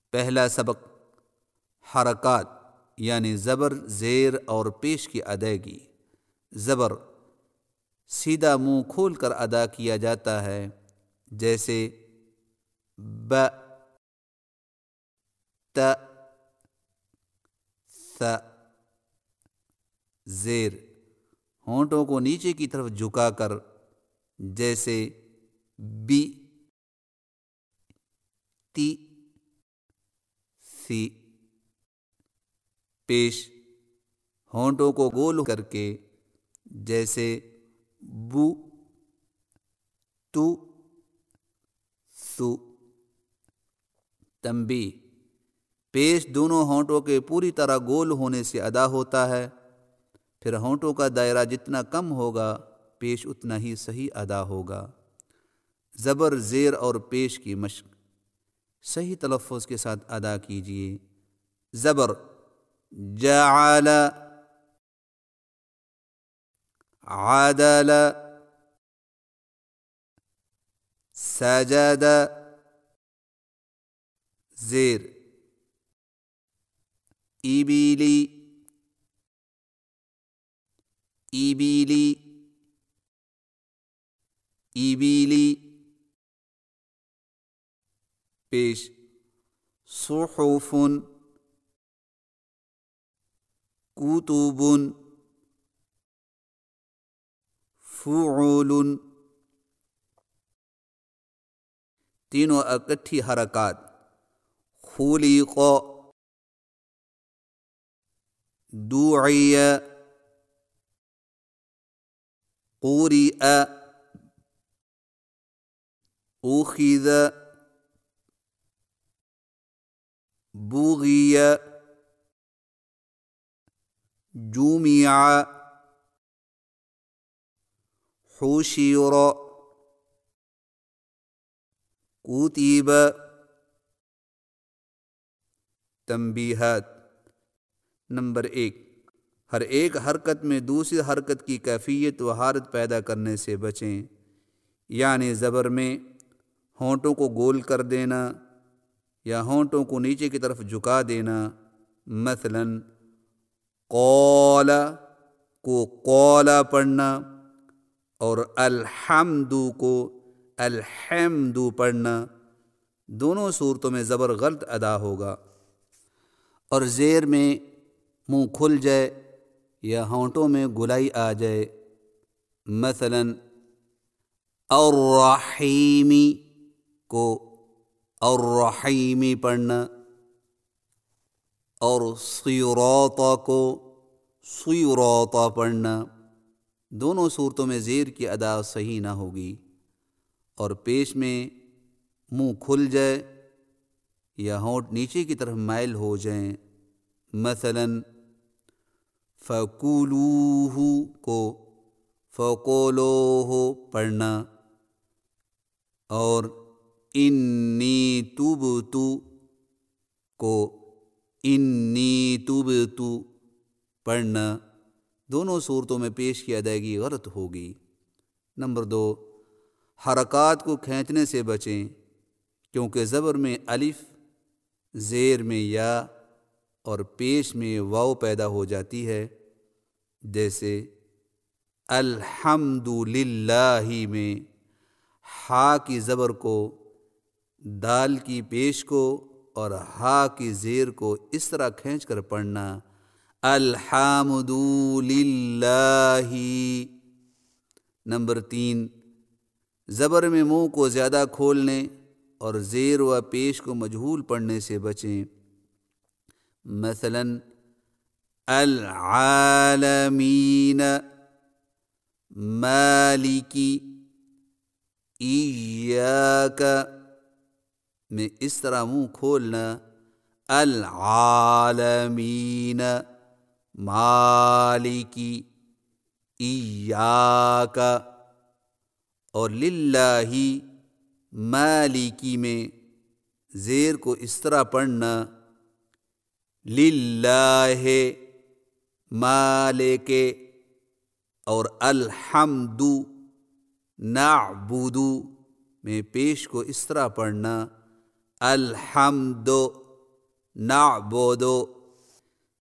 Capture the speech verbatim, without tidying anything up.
پہلا سبق حرکات یعنی زبر، زیر اور پیش کی ادائیگی۔ زبر سیدھا منہ کھول کر ادا کیا جاتا ہے، جیسے ب، ت، ث۔ زیر ہونٹوں کو نیچے کی طرف جھکا کر، جیسے بی، تی، سی۔ پیش ہونٹوں کو گول کر کے، جیسے بو، تو، سو۔ تنبیہ: پیش دونوں ہونٹوں کے پوری طرح گول ہونے سے ادا ہوتا ہے، پھر ہونٹوں کا دائرہ جتنا کم ہوگا پیش اتنا ہی صحیح ادا ہوگا۔ زبر، زیر اور پیش کی مشق صحیح تلفظ کے ساتھ ادا کیجیے۔ زبر جعل، عدل، سجد۔ زیر ایبیلی، ایبیلی، ایبیلی۔ پیش صحف، کتب، فعل۔ تینوں اکٹھی حرکات خلق، دعی، قرئ، اخذ، بغی، جمع، حشر، کتب۔ تنبیہات: نمبر ایک، ہر ایک حرکت میں دوسری حرکت کی کیفیت و حالت پیدا کرنے سے بچیں، یعنی زبر میں ہونٹوں کو گول کر دینا یا ہونٹوں کو نیچے کی طرف جھکا دینا۔ مثلا قال کو قولا پڑھنا اور الحمد کو الحمد پڑھنا، دونوں صورتوں میں زبر غلط ادا ہوگا۔ اور زیر میں منہ کھل جائے یا ہونٹوں میں گولائی آ جائے، مثلا الرحیم کو الرحیمی پڑھنا اور صراط کو صراط پڑھنا، دونوں صورتوں میں زیر کی ادا صحیح نہ ہوگی۔ اور پیش میں منہ کھل جائے یا ہونٹ نیچے کی طرف مائل ہو جائیں، مثلا فَكُلُوهُ کو فَكُلُوهُ پڑھنا اور اِنِّی تُبْتُ کو اِنِّی تُبْتُ پڑھنا، دونوں صورتوں میں پیش کی ادائیگی غلط ہوگی۔ نمبر دو، حرکات کو کھینچنے سے بچیں، کیونکہ زبر میں الف، زیر میں یا اور پیش میں واو پیدا ہو جاتی ہے، جیسے الحمد للہ میں ہا کی زبر کو، دال کی پیش کو اور ہا کی زیر کو اس طرح کھینچ کر پڑھنا، الحمد للہ۔ نمبر تین، زبر میں منہ کو زیادہ کھولنے اور زیر و پیش کو مجہول پڑھنے سے بچیں، مثلا العالمین، مالکی، ایاک میں اس طرح منہ کھولنا، العالمین، مالکی، ایاک۔ اور للہ، مالکی میں زیر کو اس طرح پڑھنا، للہ، مالک۔ اور الحمد، نعبد میں پیش کو اس طرح پڑھنا، الحمد، نعبدو